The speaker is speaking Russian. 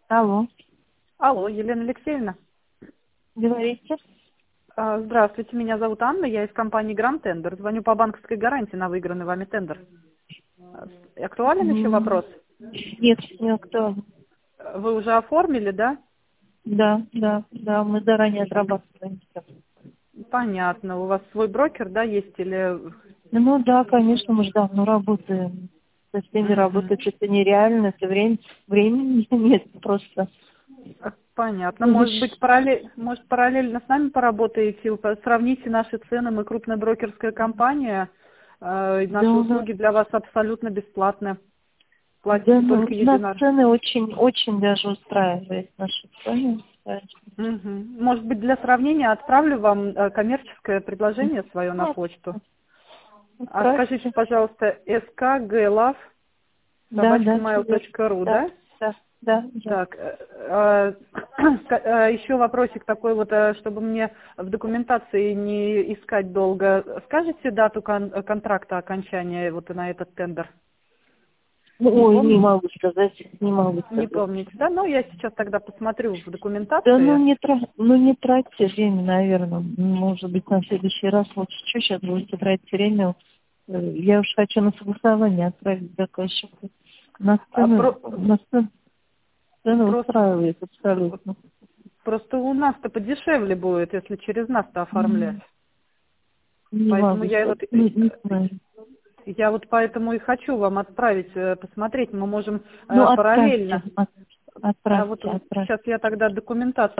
Алло, Алло, Елена Алексеевна. говорите. Здравствуйте, меня зовут Анна, я из компании Grand Tender. Звоню по банковской гарантии на выигранный вами тендер. Актуален еще вопрос? Нет, не актуально. Вы уже оформили, да? Да, мы заранее отрабатываем всё. Понятно. У вас свой брокер, да, есть или... Ну да, конечно, мы же давно работаем. Со всеми Мгм. работать это нереально, это времени нет просто. Понятно. Ну, вы Может ж- быть, может, параллельно с нами поработаете, сравните наши цены. Мы крупная брокерская компания, и наши да, услуги для вас абсолютно бесплатны. да, Платите ну, только нас едино. цены очень даже устраивают наши цены. Мгм. Может быть, для сравнения отправлю вам коммерческое предложение свое на почту. А скажите, Отправьте. пожалуйста, Да, всё верно. skglav@mail.ru, Да, да? да. Так, еще вопросик такой вот, чтобы мне в документации не искать долго. Скажите дату контракта окончания вот на этот тендер? Не Ой, не помните? могу сказать, не могу Не сказать. помните, да? Ну, я сейчас тогда посмотрю в Да, документации. не тратьте время, наверное. Может быть, на следующий раз лучше. Что сейчас будете тратить время? Я уж хочу на согласование отправить заказчику. А, про- На сцену просто устраивает абсолютно. Просто у нас-то подешевле будет, если через нас-то оформлять. М, Не Поэтому могу сказать, не знаю. я вот поэтому и хочу вам отправить, посмотреть. Мы можем Ну, параллельно. А вот отправьте. сейчас я тогда документацию